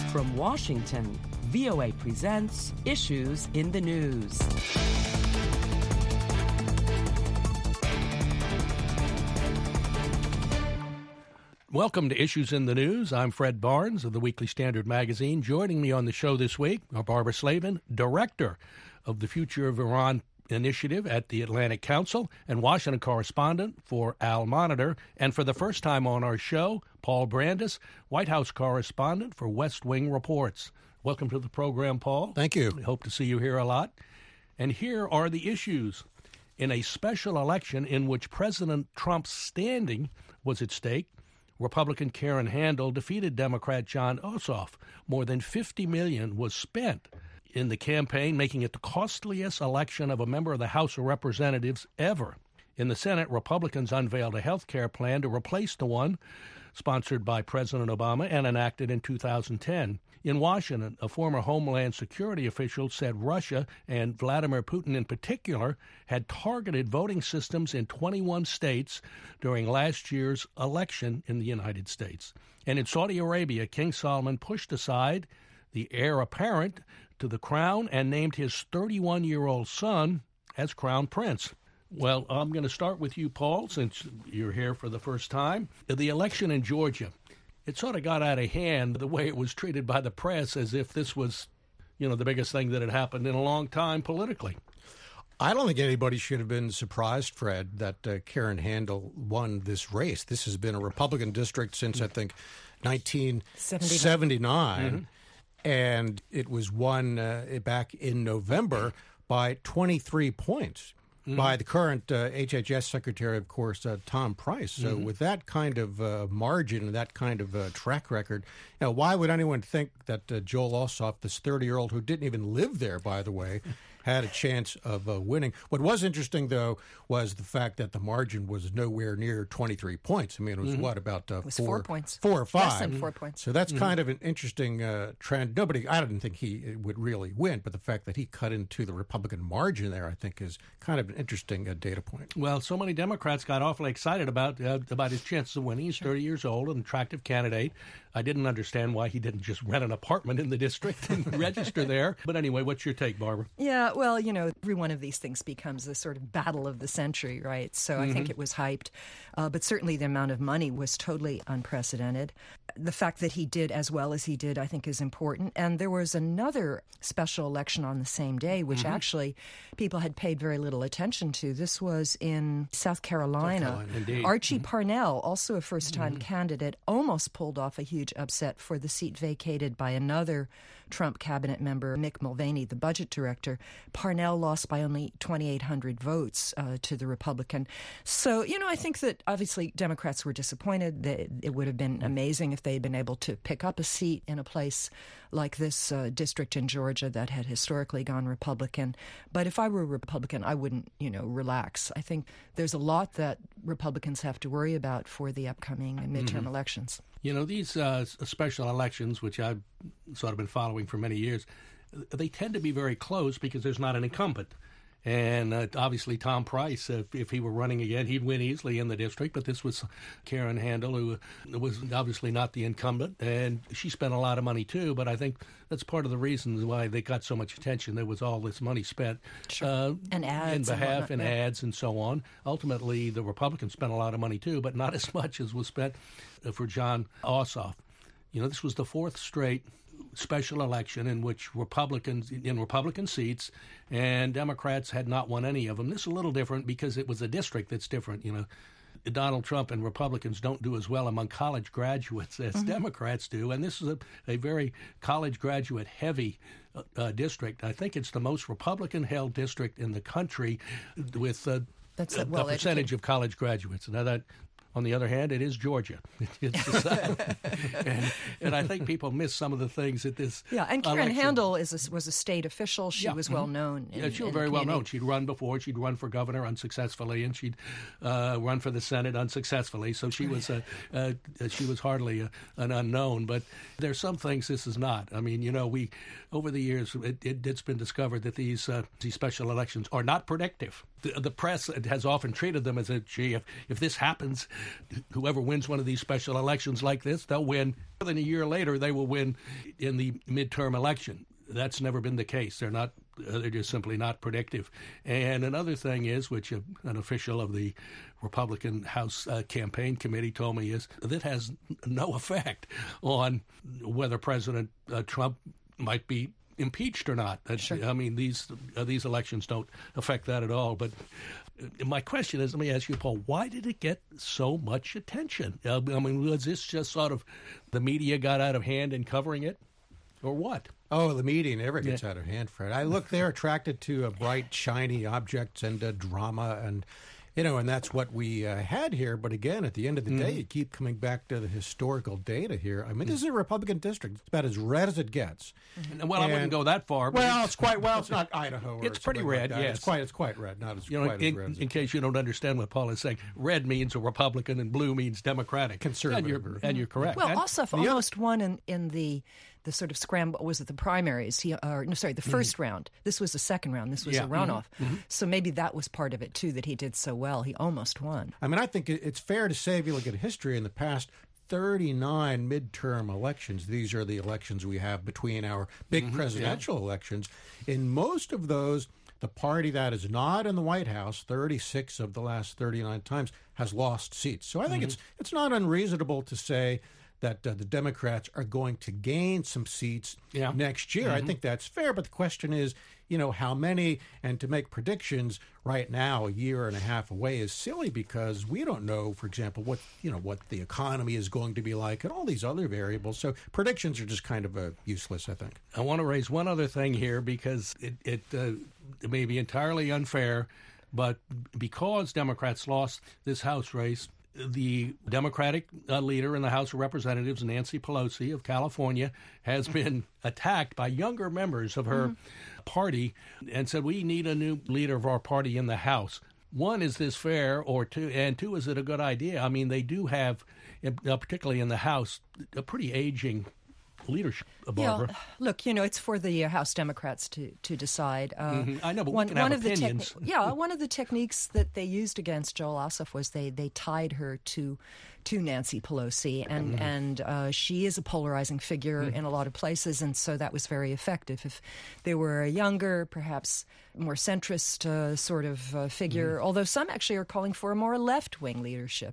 From Washington, VOA presents Issues in the News. Welcome to Issues in the News. I'm Fred Barnes of the Weekly Standard Magazine. Joining me on the show this week are Barbara Slavin, director of the Future of Iran Initiative at the Atlantic Council and Washington correspondent for Al Monitor, and for the first time on our show, Paul Brandus, White House correspondent for West Wing Reports. Welcome to the program, Paul. Thank you. We hope to see you here a lot. And here are the issues. In a special election in which President Trump's standing was at stake, Republican Karen Handel defeated Democrat Jon Ossoff. More than $50 million was spent in the campaign, making it the costliest election of a member of the House of Representatives ever. In the Senate, Republicans unveiled a health care plan to replace the one sponsored by President Obama and enacted in 2010. In Washington, a former Homeland Security official said Russia, and Vladimir Putin in particular, had targeted voting systems in 21 states during last year's election in the United States. And in Saudi Arabia, King Salman pushed aside the heir apparent to the crown and named his 31-year-old son as Crown Prince. Well, I'm going to start with you, Paul, since you're here for the first time. The election in Georgia, it sort of got out of hand the way it was treated by the press, as if this was, the biggest thing that had happened in a long time politically. I don't think anybody should have been surprised, Fred, that Karen Handel won this race. This has been a Republican district since, I think, 1979. Mm-hmm. And it was won back in November by 23 points by the current HHS Secretary, of course, Tom Price. So with that kind of margin and that kind of track record, why would anyone think that Joel Ossoff, this 30-year-old who didn't even live there, by the way, had a chance of winning? What was interesting, though, was the fact that the margin was nowhere near 23 points. I mean, it was about it was 4 points. 4 or 5. Less than 4 points. So that's kind of an interesting trend. I didn't think he would really win, but the fact that he cut into the Republican margin there, I think, is kind of an interesting data point. Well, so many Democrats got awfully excited about his chances of winning. He's 30 years old, an attractive candidate. I didn't understand why he didn't just rent an apartment in the district and register there. But anyway, what's your take, Barbara? Yeah, well, every one of these things becomes a sort of battle of the century, right? So I think it was hyped. But certainly the amount of money was totally unprecedented. The fact that he did as well as he did, I think, is important. And there was another special election on the same day, which actually people had paid very little attention to. This was in South Carolina. Indeed. Archie Parnell, also a first-time candidate, almost pulled off a huge upset for the seat vacated by another Trump cabinet member, Mick Mulvaney, the budget director. Parnell lost by only 2,800 votes to the Republican. So, I think that obviously Democrats were disappointed. It would have been amazing if they had been able to pick up a seat in a place like this district in Georgia that had historically gone Republican. But if I were a Republican, I wouldn't, relax. I think there's a lot that Republicans have to worry about for the upcoming midterm elections. These special elections, which I've sort of been following for many years, they tend to be very close because there's not an incumbent. And obviously Tom Price, if he were running again, he'd win easily in the district. But this was Karen Handel, who was obviously not the incumbent. And she spent a lot of money, too. But I think that's part of the reason why they got so much attention. There was all this money spent and ads and ads and so on. Ultimately, the Republicans spent a lot of money, too, but not as much as was spent for Jon Ossoff. This was the fourth straight special election in which Republican seats and Democrats had not won any of them. This is a little different because it was a district that's different. Donald Trump and Republicans don't do as well among college graduates as Democrats do, and this is a very college graduate heavy district. I think it's the most Republican-held district in the country with the percentage of college graduates. Now that, on the other hand, it is Georgia. It's the South. And I think people miss some of the things that this and Karen election. Handel was a state official. She was well known. She was very well known. She'd run before. She'd run for governor unsuccessfully, and she'd run for the Senate unsuccessfully. So she was hardly an unknown. But there's some things this is not. I mean, we over the years it's been discovered that these special elections are not predictive. The press has often treated them as if this happens whoever wins one of these special elections like this, they'll win. More than a year later, they will win in the midterm election. That's never been the case. They're just simply not predictive. And another thing is, which an official of the Republican House Campaign Committee told me, is that has no effect on whether President Trump might be impeached or not. Sure. I mean, these elections don't affect that at all. But my question is, let me ask you, Paul, why did it get so much attention? I mean, was this just sort of the media got out of hand in covering it, or what? Oh, the media never gets out of hand, Fred. They're attracted to bright, shiny objects and drama, and and that's what we had here. But again, at the end of the day, you keep coming back to the historical data here. I mean, this is a Republican district. It's about as red as it gets. Well, I wouldn't go that far. But it's not Idaho. It's pretty red, like yes. It's quite red. Not as quite as red. In case you don't understand what Paul is saying, red means a Republican and blue means Democratic. Conservative. And you're correct. Well, Ossoff almost won in the sort of scramble. Was it the primaries? The first round. This was the second round. This was a runoff. So maybe that was part of it, too, that he did so well. He almost won. I mean, I think it's fair to say, if you look at history in the past, 39 midterm elections. These are the elections we have between our big presidential elections. In most of those, the party that is not in the White House, 36 of the last 39 times, has lost seats. So I think it's not unreasonable to say that the Democrats are going to gain some seats next year. I think that's fair, but the question is, how many? And to make predictions right now, a year and a half away, is silly because we don't know, for example, what the economy is going to be like and all these other variables. So predictions are just kind of useless, I think. I want to raise one other thing here because it may be entirely unfair, but because Democrats lost this House race, the Democratic leader in the House of Representatives, Nancy Pelosi of California, has been attacked by younger members of her party and said, we need a new leader of our party in the House. One, is this fair? Or two, is it a good idea? I mean, they do have, particularly in the House, a pretty aging leadership, Barbara. Yeah, look, it's for the House Democrats to decide. I know, but we can have opinions. One of the techniques that they used against Joel Ossoff was they tied her to Nancy Pelosi, and she is a polarizing figure in a lot of places, and so that was very effective. If they were a younger, perhaps more centrist sort of figure, although some actually are calling for a more left-wing leadership,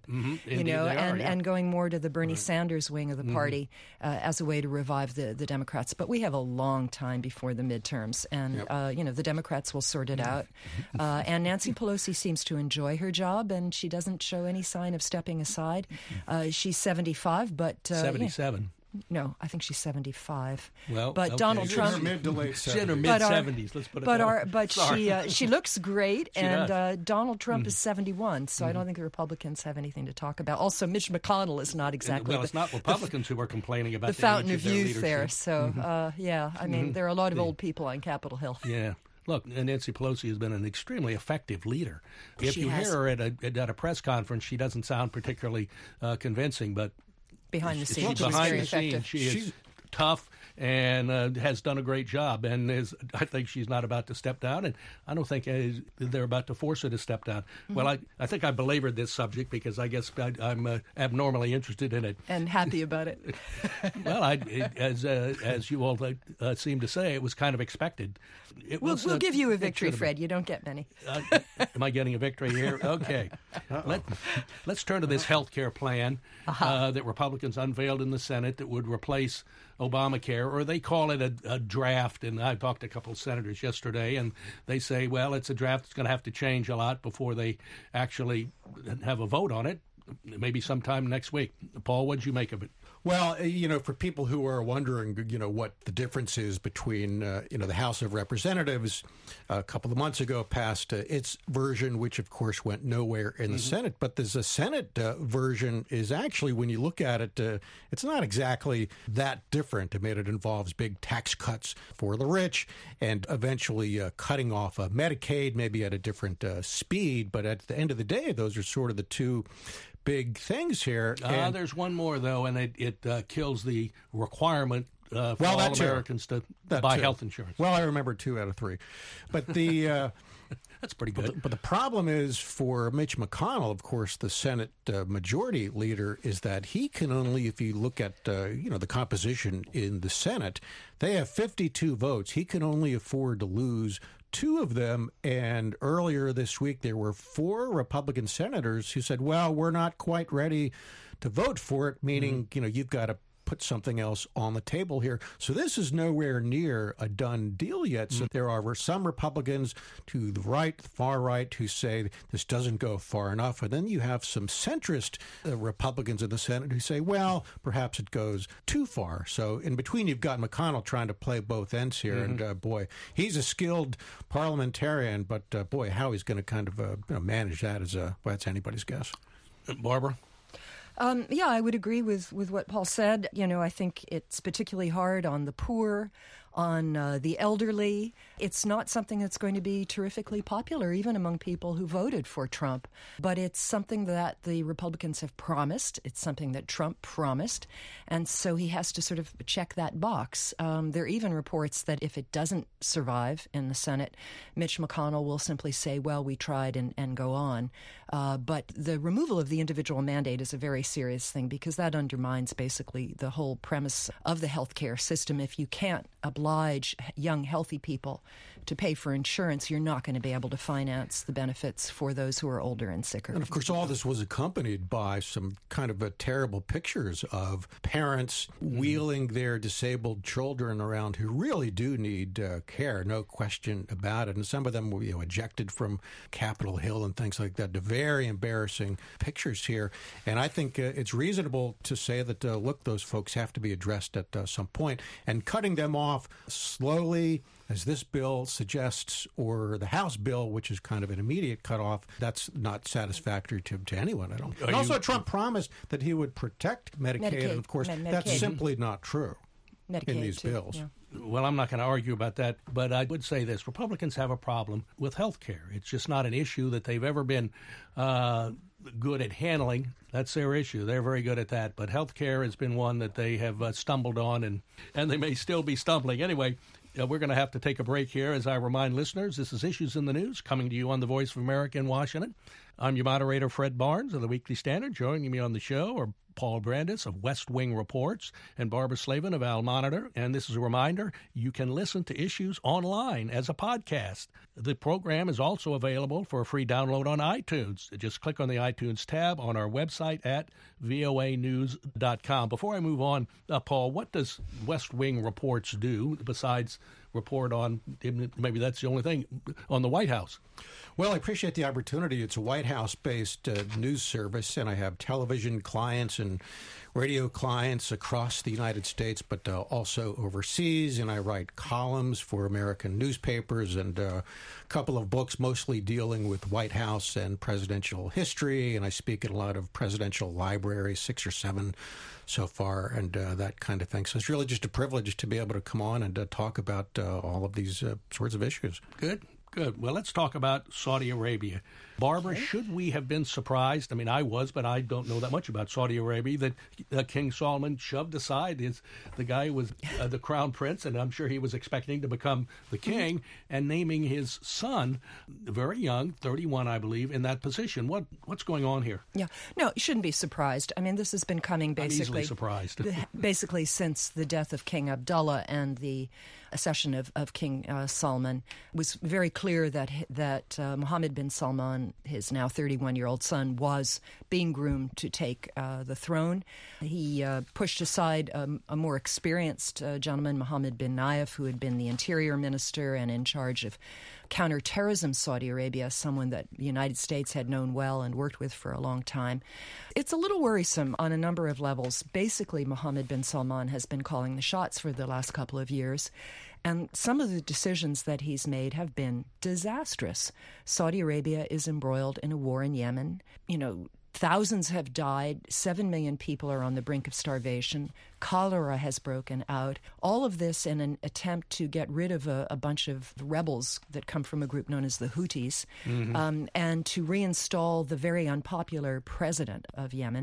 and going more to the Bernie Sanders wing of the party as a way to revive the Democrats. But we have a long time before the midterms, and the Democrats will sort it out. And Nancy Pelosi seems to enjoy her job, and she doesn't show any sign of stepping aside. She's 75, but 77. No, I think she's 75. Well, but okay. Donald Trump, in her mid to late 70s. She's in her mid 70s. Let's put it that way. But she looks great, and Donald Trump is 71. So I don't think the Republicans have anything to talk about. Also, Mitch McConnell is not exactly. It's not Republicans who are complaining about the fountain of youth leadership. there. So I mean, there are a lot of old people on Capitol Hill. Yeah. Look, Nancy Pelosi has been an extremely effective leader. If you hear her at a press conference, she doesn't sound particularly convincing, but behind the scenes, she's very effective. She is tough and has done a great job. And I think she's not about to step down, and I don't think they're about to force her to step down. Well, I think I belabored this subject because I guess I'm abnormally interested in it. And happy about it. Well, as you all seem to say, it was kind of expected. We'll give you a victory, Fred. You don't get many. Am I getting a victory here? Okay. Let's turn to this health care plan that Republicans unveiled in the Senate that would replace Obamacare, or they call it a draft. And I talked to a couple of senators yesterday, and they say, well, it's a draft that's going to have to change a lot before they actually have a vote on it, maybe sometime next week. Paul, what did you make of it? Well, for people who are wondering, what the difference is between, the House of Representatives a couple of months ago passed its version, which, of course, went nowhere in the Senate. But there's a Senate version is actually, when you look at it, it's not exactly that different. I mean, it involves big tax cuts for the rich and eventually cutting off Medicaid, maybe at a different speed. But at the end of the day, those are sort of the two big things here. There's one more, though, and it kills the requirement for all Americans to buy health insurance. Well, I remember 2 out of 3. But the That's pretty good. But the problem is for Mitch McConnell, of course, the Senate majority leader, is that he can only, if you look at the composition in the Senate, they have 52 votes. He can only afford to lose 2 of them. And earlier this week, there were 4 Republican senators who said, well, we're not quite ready to vote for it, meaning, you've got to put something else on the table here. So this is nowhere near a done deal yet. So there are some Republicans to the right, the far right, who say this doesn't go far enough. And then you have some centrist Republicans in the Senate who say, well, perhaps it goes too far. So in between, you've got McConnell trying to play both ends here. And boy, he's a skilled parliamentarian, but boy, how he's going to kind of manage that is that's anybody's guess. Barbara? Yeah, I would agree with what Paul said. I think it's particularly hard on the poor, on the elderly. It's not something that's going to be terrifically popular, even among people who voted for Trump. But it's something that the Republicans have promised. It's something that Trump promised. And so he has to sort of check that box. There are even reports that if it doesn't survive in the Senate, Mitch McConnell will simply say, well, we tried and go on. But the removal of the individual mandate is a very serious thing because that undermines basically the whole premise of the healthcare system. If you can't oblige young, healthy people to pay for insurance, you're not going to be able to finance the benefits for those who are older and sicker. And of course, all this was accompanied by some kind of terrible pictures of parents wheeling their disabled children around who really do need care, no question about it. And some of them were ejected from Capitol Hill and things like that. Very embarrassing pictures here. And I think it's reasonable to say that, look, those folks have to be addressed at some point. And cutting them off slowly, as this bill suggests, or the House bill, which is kind of an immediate cutoff, that's not satisfactory to anyone, I don't think. And also, Trump promised that he would protect Medicaid, and of course, that's simply not true in these bills. Yeah. Well, I'm not going to argue about that, but I would say this. Republicans have a problem with health care. It's just not an issue that they've ever been good at handling. That's their issue. They're very good at that. But health care has been one that they have stumbled on, and they may still be stumbling. Anyway, we're going to have to take a break here. As I remind listeners, this is Issues in the News, coming to you on the Voice of America in Washington. I'm your moderator, Fred Barnes of the Weekly Standard. Joining me on the show are Paul Brandis of West Wing Reports and Barbara Slavin of Al Monitor. And this is a reminder, you can listen to Issues online as a podcast. The program is also available for a free download on iTunes. Just click on the iTunes tab on our website at voanews.com. Before I move on, Paul, what does West Wing Reports do besides report on, maybe that's the only thing, on the White House? Well, I appreciate the opportunity. It's a White House-based news service, and I have television clients and radio clients across the United States, but also overseas. And I write columns for American newspapers and a couple of books mostly dealing with White House and presidential history. And I speak at a lot of presidential libraries, 6 or 7 so far, and that kind of thing. So it's really just a privilege to be able to come on and talk about all of these sorts of issues. Good. Well, let's talk about Saudi Arabia. Barbara, should we have been surprised? I mean, I was, but I don't know that much about Saudi Arabia, that King Salman shoved aside the guy who was the crown prince, and I'm sure he was expecting to become the king, and naming his son, very young, 31, I believe, in that position. What's going on here? Yeah. No, you shouldn't be surprised. I mean, this has been coming basically... I'm easily surprised. basically since the death of King Abdullah and the accession of King Salman. It was very clear that Mohammed bin Salman, his now 31-year-old son, was being groomed to take the throne. He pushed aside a more experienced gentleman, Mohammed bin Nayef, who had been the interior minister and in charge of counterterrorism Saudi Arabia, someone that the United States had known well and worked with for a long time. It's a little worrisome on a number of levels. Basically, Mohammed bin Salman has been calling the shots for the last couple of years, and some of the decisions that he's made have been disastrous. Saudi Arabia is embroiled in a war in Yemen. Thousands have died. 7 million people are on the brink of starvation. Cholera has broken out. All of this in an attempt to get rid of a bunch of rebels that come from a group known as the Houthis, and to reinstall the very unpopular president of Yemen.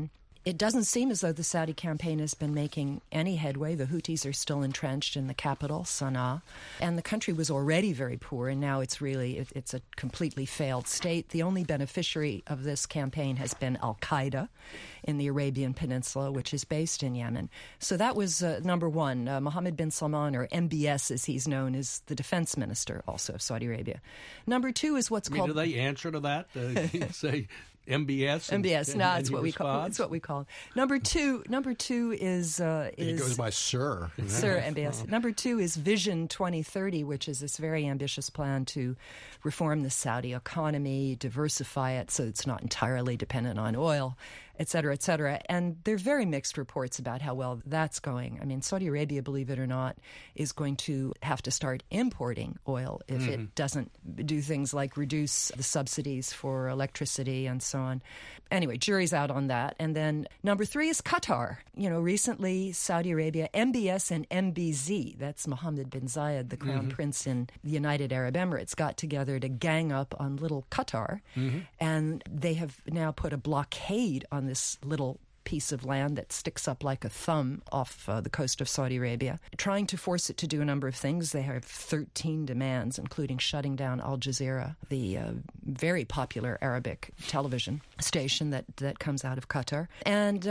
It doesn't seem as though the Saudi campaign has been making any headway. The Houthis are still entrenched in the capital, Sana'a, and the country was already very poor, and now it's a completely failed state. The only beneficiary of this campaign has been Al-Qaeda in the Arabian Peninsula, which is based in Yemen. So that was number one. Mohammed bin Salman, or MBS as he's known, is the defense minister also of Saudi Arabia. Number two is what's called... Do they answer to that? Say... MBS. MBS. No, it's what we call. It's what we call. Number two is. He goes by Sir. Sir MBS. Number two is Vision 2030, which is this very ambitious plan to reform the Saudi economy, diversify it so it's not entirely dependent on oil, et cetera, et cetera. And there are very mixed reports about how well that's going. I mean, Saudi Arabia, believe it or not, is going to have to start importing oil if it doesn't do things like reduce the subsidies for electricity and so on. Anyway, jury's out on that. And then number three is Qatar. You know, recently Saudi Arabia, MBS and MBZ, that's Mohammed bin Zayed, the crown prince in the United Arab Emirates, got together to gang up on little Qatar. And they have now put a blockade on this little piece of land that sticks up like a thumb off the coast of Saudi Arabia, trying to force it to do a number of things. They have 13 demands, including shutting down Al Jazeera, the very popular Arabic television station that comes out of Qatar. And,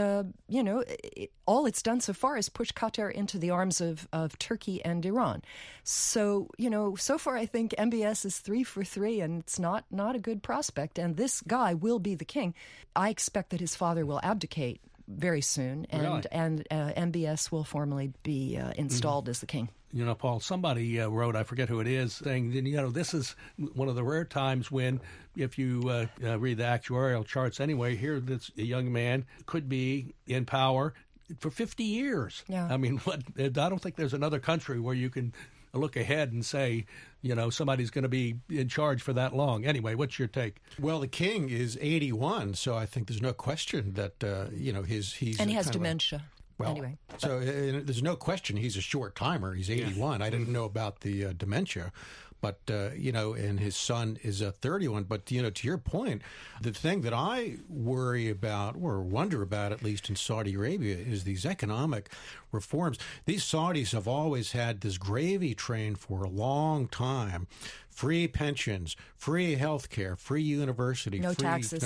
all it's done so far is push Qatar into the arms of Turkey and Iran. So, so far I think MBS is 3 for 3, and it's not a good prospect. And this guy will be the king. I expect that his father will abdicate very soon, and MBS will formally be installed as the king. Paul, somebody wrote, I forget who it is, saying, this is one of the rare times when, if you read the actuarial charts anyway, here this young man could be in power for 50 years. Yeah. I mean, I don't think there's another country where you can look ahead and say, somebody's going to be in charge for that long. Anyway, what's your take? Well, the king is 81, so I think there's no question that, he's... And he has dementia. Well, anyway. So there's no question he's a short timer. He's 81. I didn't know about the dementia. But, and his son is 31. But, to your point, the thing that I worry about, or wonder about, at least in Saudi Arabia, is these economic reforms. These Saudis have always had this gravy train for a long time. Free pensions, free health care, free university, no taxes,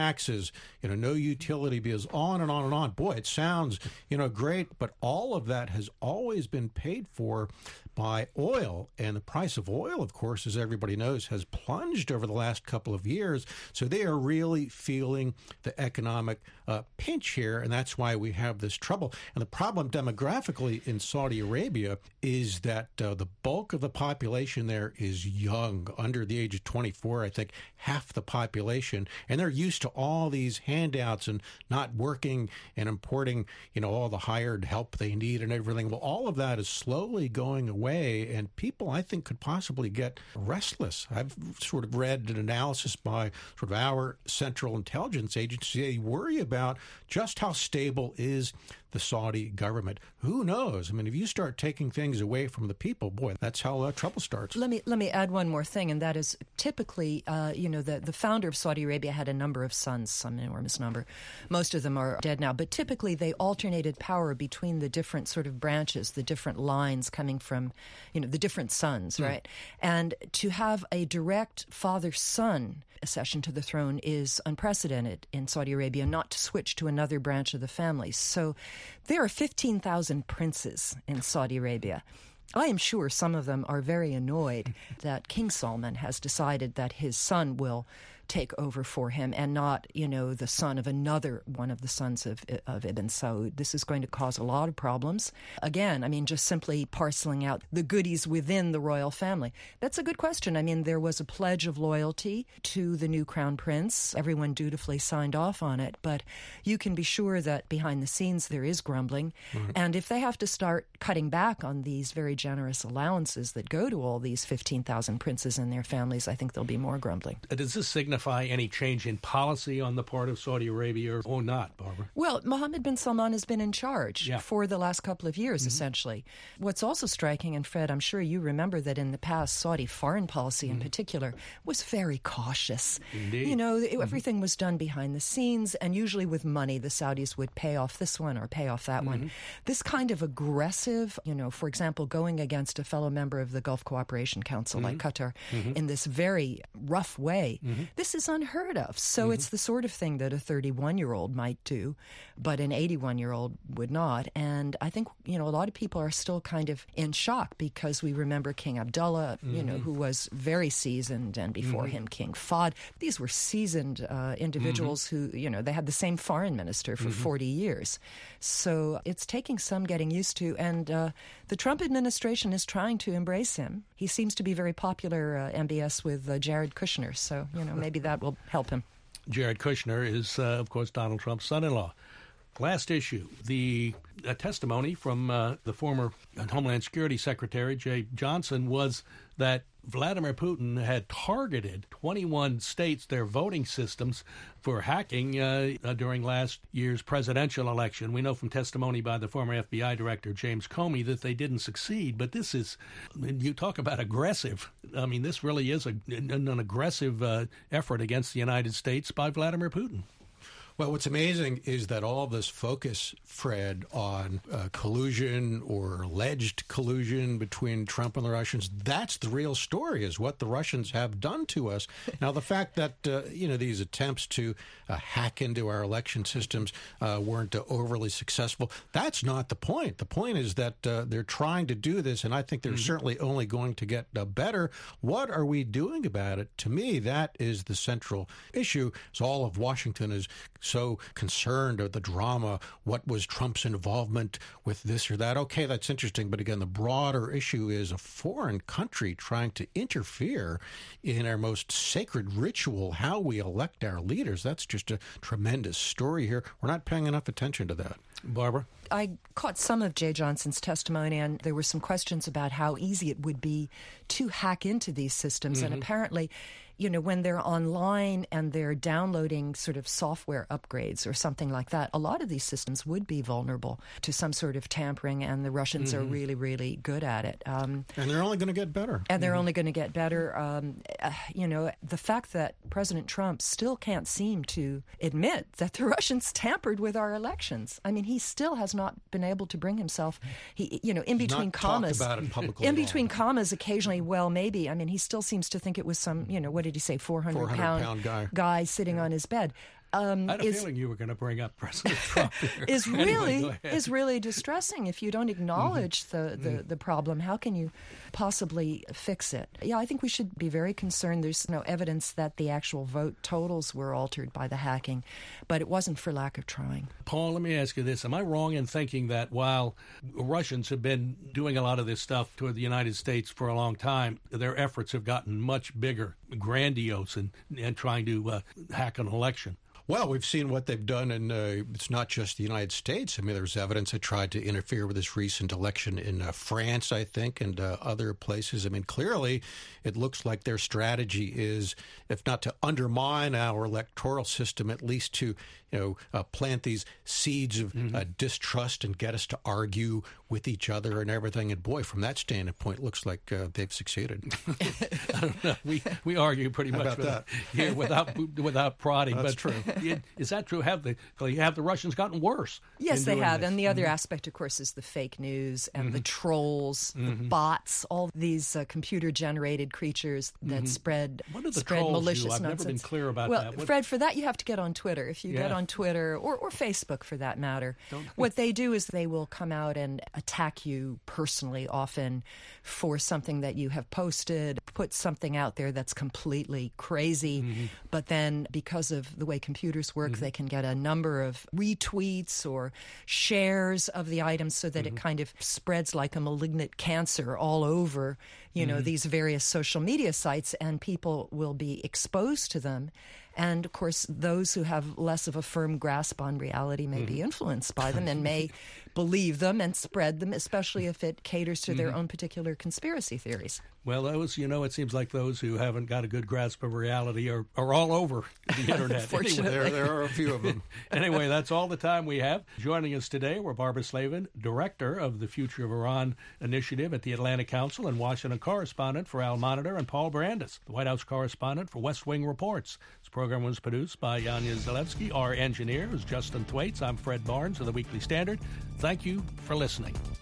no utility bills, on and on and on. Boy, it sounds, great, but all of that has always been paid for by oil. And the price of oil, of course, as everybody knows, has plunged over the last couple of years. So they are really feeling the economic pinch here, and that's why we have this trouble. And the problem demographically in Saudi Arabia is that the bulk of the population there is young, under the age of 24, I think half the population, and they're used to all these handouts and not working and importing, all the hired help they need and everything. Well, all of that is slowly going away, and people, I think, could possibly get restless. I've sort of read an analysis by sort of our Central Intelligence Agency. They worry about just how stable is the Saudi government. Who knows? I mean, if you start taking things away from the people, boy, that's how trouble starts. Let me add one more thing, and that is typically, the founder of Saudi Arabia had a number of sons, some enormous number. Most of them are dead now, but typically they alternated power between the different sort of branches, the different lines coming from, the different sons, right? And to have a direct father-son accession to the throne is unprecedented in Saudi Arabia, not to switch to another branch of the family. So there are 15,000 princes in Saudi Arabia. I am sure some of them are very annoyed that King Salman has decided that his son will take over for him and not, the son of another one of the sons of Ibn Saud. This is going to cause a lot of problems. Again, I mean, just simply parceling out the goodies within the royal family. That's a good question. I mean, there was a pledge of loyalty to the new crown prince. Everyone dutifully signed off on it, but you can be sure that behind the scenes there is grumbling. Mm-hmm. And if they have to start cutting back on these very generous allowances that go to all these 15,000 princes and their families, I think there'll be more grumbling. Does this signify signify any change in policy on the part of Saudi Arabia or not, Barbara? Well, Mohammed bin Salman has been in charge for the last couple of years, essentially. What's also striking, and Fred, I'm sure you remember that in the past, Saudi foreign policy in particular was very cautious. Indeed. You know, everything was done behind the scenes, and usually with money, the Saudis would pay off this one or pay off that one. This kind of aggressive, you know, for example, going against a fellow member of the Gulf Cooperation Council like Qatar in this very rough way, this is unheard of. So it's the sort of thing that a 31-year-old might do, but an 81-year-old would not. And I think, you know, a lot of people are still kind of in shock because we remember King Abdullah, you know, who was very seasoned, and before him King Fahd. These were seasoned individuals who, you know, they had the same foreign minister for 40 years. So it's taking some getting used to, and the Trump administration is trying to embrace him. He seems to be very popular, MBS, with Jared Kushner, so, you know, maybe that will help him. Jared Kushner is, of course, Donald Trump's son-in-law. Last issue, the testimony from the former Homeland Security Secretary, Jay Johnson, was that Vladimir Putin had targeted 21 states, their voting systems, for hacking during last year's presidential election. We know from testimony by the former FBI director, James Comey, that they didn't succeed. But this is, you talk about aggressive. I mean, this really is an aggressive effort against the United States by Vladimir Putin. Well, what's amazing is that all this focus, Fred, on collusion or alleged collusion between Trump and the Russians, that's the real story, is what the Russians have done to us. Now, the fact that, you know, these attempts to hack into our election systems weren't overly successful, that's not the point. The point is that they're trying to do this, and I think they're certainly only going to get better. What are we doing about it? To me, that is the central issue. So all of Washington is so concerned of the drama. What was Trump's involvement with this or that? Okay, that's interesting. But again, the broader issue is a foreign country trying to interfere in our most sacred ritual, how we elect our leaders. That's just a tremendous story here. We're not paying enough attention to that. Barbara? I caught some of Jay Johnson's testimony, and there were some questions about how easy it would be to hack into these systems. And apparently, you know, when they're online and they're downloading sort of software upgrades or something like that, a lot of these systems would be vulnerable to some sort of tampering, and the Russians are really, really good at it. And they're only going to get better. And they're only going to get better. You know, the fact that President Trump still can't seem to admit that the Russians tampered with our elections. I mean, he still has not been able to bring himself, you know, in between commas. Talked about it publicly in between commas, occasionally, well, maybe. I mean, he still seems to think it was some, you know, what did he say, 400-pound guy sitting on his bed. I had a feeling you were going to bring up President Trump here. is really distressing. If you don't acknowledge the problem, how can you possibly fix it? Yeah, I think we should be very concerned. There's no evidence that the actual vote totals were altered by the hacking, but it wasn't for lack of trying. Paul, let me ask you this. Am I wrong in thinking that while Russians have been doing a lot of this stuff toward the United States for a long time, their efforts have gotten much bigger, grandiose, and trying to hack an election? Well, we've seen what they've done, and it's not just the United States. I mean, there's evidence that tried to interfere with this recent election in France, I think, and other places. I mean, clearly, it looks like their strategy is, if not to undermine our electoral system, at least to, you know, plant these seeds of distrust and get us to argue with each other and everything. And boy, from that standpoint, it looks like they've succeeded. I don't know. We argue pretty much without prodding. That's but true. Is that true? Have the Russians gotten worse? Yes, they have. This? And the other aspect, of course, is the fake news and the trolls, the bots, all these computer-generated creatures that spread malicious I've nonsense. Never been clear about that. Well, Fred, for that you have to get on Twitter. If you get on Twitter or Facebook, for that matter, what they do is they will come out and attack you personally, often for something that you have posted, put something out there that's completely crazy, but then because of the way computers work, they can get a number of retweets or shares of the items so that it kind of spreads like a malignant cancer all over, you know, these various social media sites, and people will be exposed to them. And, of course, those who have less of a firm grasp on reality may be influenced by them and may believe them and spread them, especially if it caters to their own particular conspiracy theories. Well, those, it seems like those who haven't got a good grasp of reality are all over the Internet. Fortunately. Anyway, There are a few of them. Anyway, that's all the time we have. Joining us today were Barbara Slavin, Director of the Future of Iran Initiative at the Atlantic Council and Washington correspondent for Al Monitor, and Paul Brandus, the White House correspondent for West Wing Reports. This program was produced by Yanya Zalewski. Our engineer is Justin Thwaites. I'm Fred Barnes of the Weekly Standard. Thank you for listening.